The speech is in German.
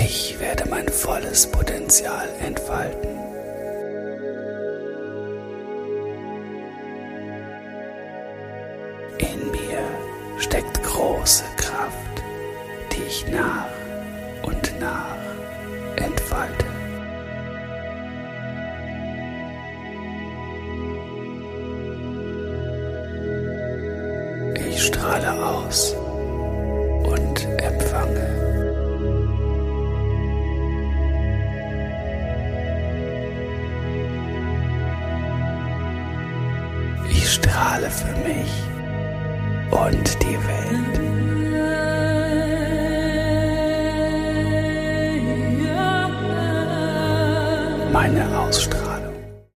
Ich werde mein volles Potenzial entfalten. In mir steckt große Kraft, die ich nach und nach entfalte. Ich strahle aus und empfange. Ich strahle für mich und die Welt. Meine Ausstrahlung